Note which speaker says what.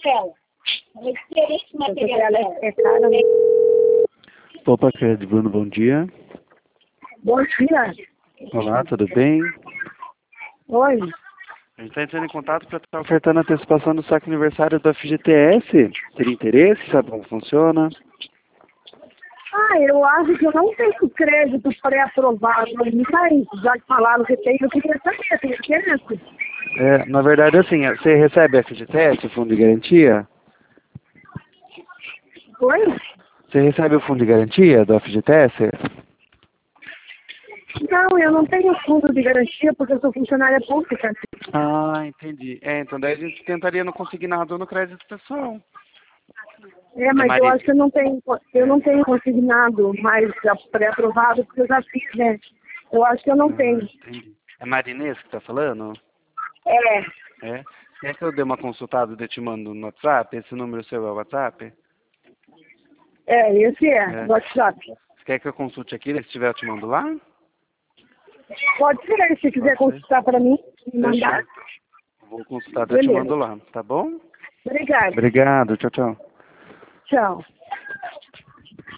Speaker 1: dela. É diferente o material dela.
Speaker 2: É caro, né?
Speaker 3: Opa, Cred, Bruno, bom dia.
Speaker 2: Bom dia.
Speaker 3: Olá, tudo bem?
Speaker 2: Oi.
Speaker 3: A gente está entrando em contato para estar ofertando a antecipação do saque aniversário do FGTS. Teria interesse? Sabe como funciona?
Speaker 2: Eu acho que eu não tenho crédito pré-aprovado. Já que falaram que tem, eu queria saber, tem interesse?
Speaker 3: Na verdade, assim, você recebe FGTS, Fundo de Garantia?
Speaker 2: Oi?
Speaker 3: Você recebe o Fundo de Garantia do FGTS?
Speaker 2: Não, eu não tenho fundo de garantia porque eu sou funcionária pública.
Speaker 3: Ah, entendi. Então daí a gente tentaria não conseguir nada no crédito pessoal.
Speaker 2: Mas eu acho que eu não tenho consignado mais pré-aprovado porque eu já fiz, né? Eu acho que eu não tenho.
Speaker 3: Entendi. É Marinês que tá falando?
Speaker 2: É.
Speaker 3: Quer que eu dê uma consultada e eu te mando no WhatsApp? Esse número seu é o WhatsApp?
Speaker 2: Esse é, do WhatsApp.
Speaker 3: Você quer que eu consulte aqui, se tiver eu te mando lá?
Speaker 2: Pode ser, se quiser consultar para mim, me mandar.
Speaker 3: Vou consultar e eu te mando lá, tá bom?
Speaker 2: Obrigada.
Speaker 3: Obrigado, tchau, tchau.
Speaker 2: Tchau.